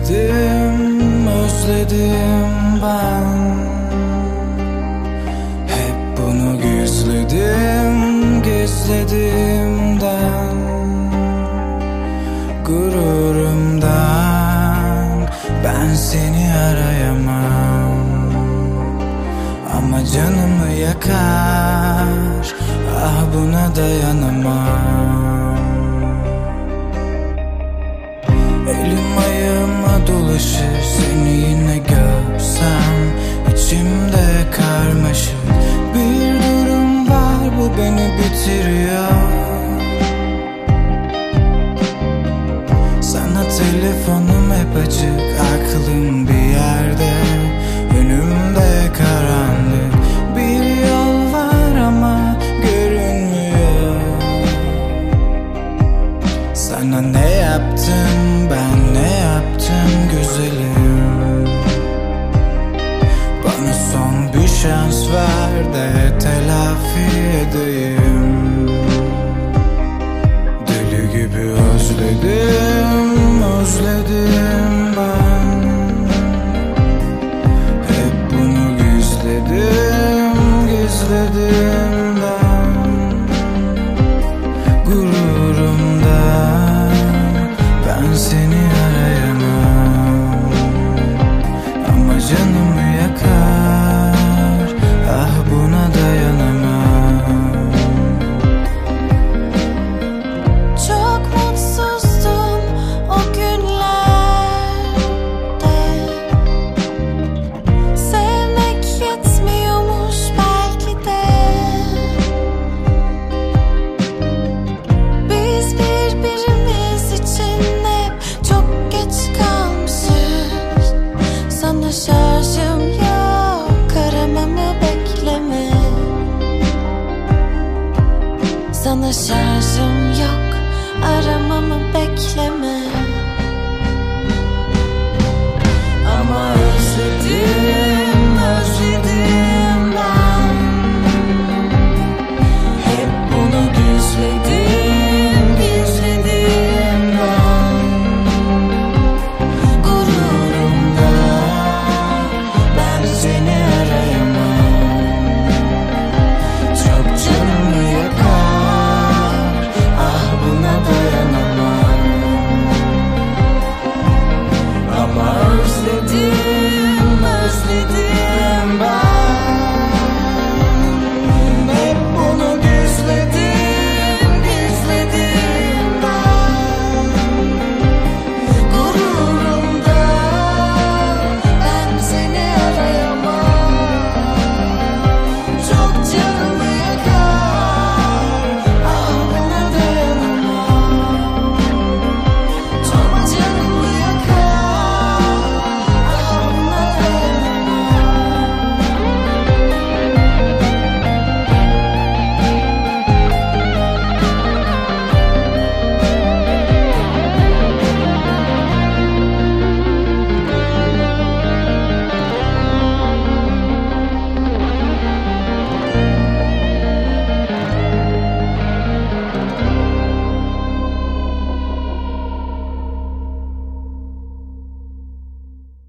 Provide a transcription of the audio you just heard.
özledim, özledim ben. Hep bunu gizledim, gizlediğimden, gururumdan ben seni arayamam. Ama canımı yakar, ah buna dayanamam. Elim ayağıma dolaşır, seni yine görsem içimde karmaşık bir durum var, bu beni bitiriyor. Sana telefonum hep açık, aklım bir yerde, önümde karanlık bir yol var ama görünmüyor. Sana ne yaptım, ben ne yaptım güzelim? Bana son bir şans ver de telafi edeyim. Deli gibi özledim, özledim ben. Hep bunu gizledim, gizlediğimden, gururumdan ben seni arayamam. Ama canımı yakar, ah buna dayanamam. Çok mutsuzdum o günlerde. Sevmek yetmiyormuş belki de. Biz birbirimiz için hep çok geç kalmışız. Sana şarjım yok, aramamı bekleme. Sana şarjım yok, aramamı